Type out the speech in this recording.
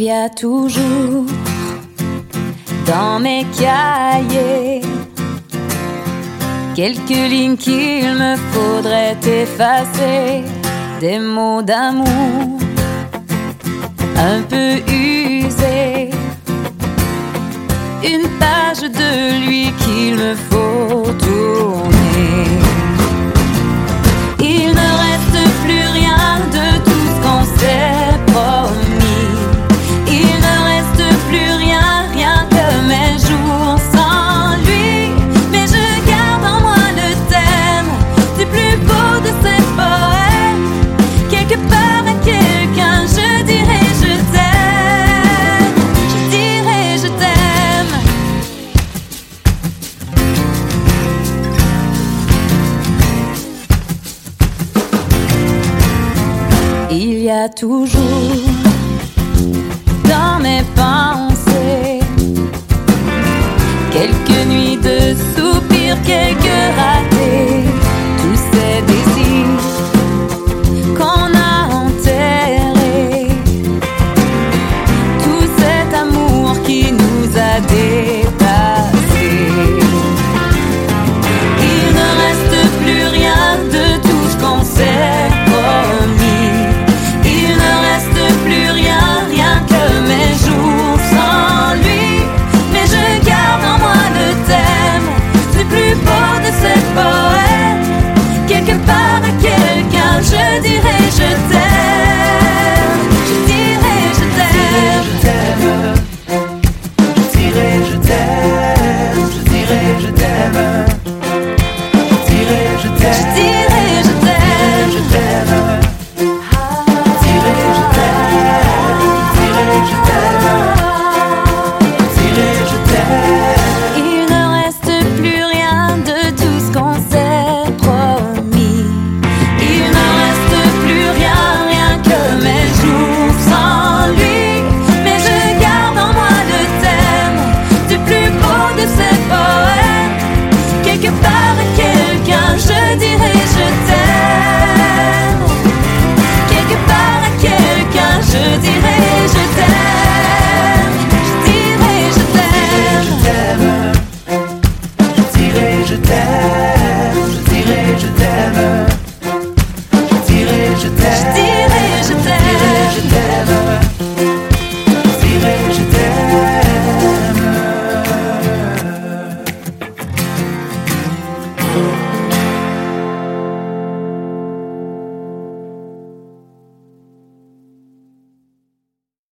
y a toujours dans mes cahiers quelques lignes qu'il me faudrait effacer, des mots d'amour un peu usés, une page de lui qu'il me faut tourner. Il ne reste plus rien de tout ce qu'on s'est promis. Il ne reste plus rien, rien que mes jours sans lui. Mais je garde en moi le thème du plus beau de ces poèmes. Quelque part à quelqu'un je dirai je t'aime. Je dirai je t'aime. Il y a toujours